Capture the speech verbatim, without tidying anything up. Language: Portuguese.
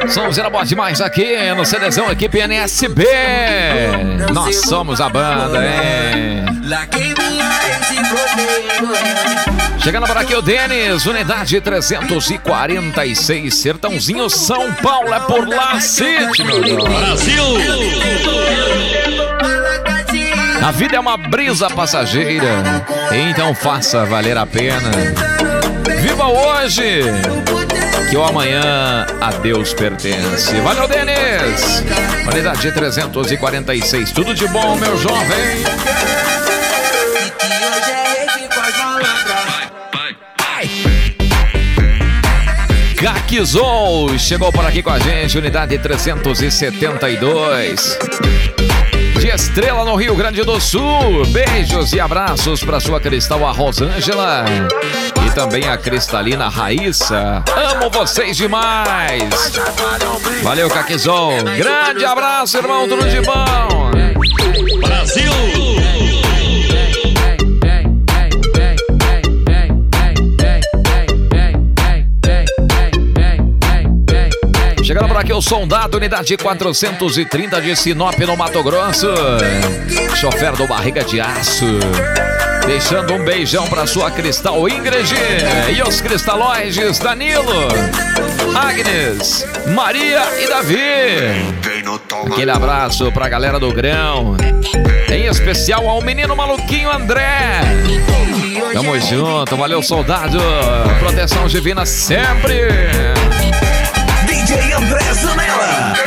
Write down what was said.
Somzeira boa demais aqui no CDzão, equipe N S B. Nós somos a banda, hein? Chegando por aqui o Denis, unidade trezentos e quarenta e seis, Sertãozinho, São Paulo, é por lá, City, meu Deus. Brasil! A vida é uma brisa passageira, então faça valer a pena. Viva hoje, que o amanhã a Deus pertence. Valeu, Denis! Unidade trezentos e quarenta e seis, tudo de bom, meu jovem. Gakizou chegou por aqui com a gente, unidade trezentos e setenta e dois. De Estrela, no Rio Grande do Sul. Beijos e abraços para sua Cristal, a Rosângela. E também a Cristalina Raíssa. Amo vocês demais. Valeu, Gakizou. Grande abraço, irmão, tudo de bom. Brasil! Chegando por aqui o Soldado, unidade quatrocentos e trinta de Sinop, no Mato Grosso. Chofer do Barriga de Aço. Deixando um beijão pra sua Cristal Ingrid. E os cristalóides Danilo, Agnes, Maria e Davi. Aquele abraço pra galera do Grão. Em especial ao menino maluquinho André. Tamo junto, valeu, soldado. Proteção divina sempre. D J André Zanella.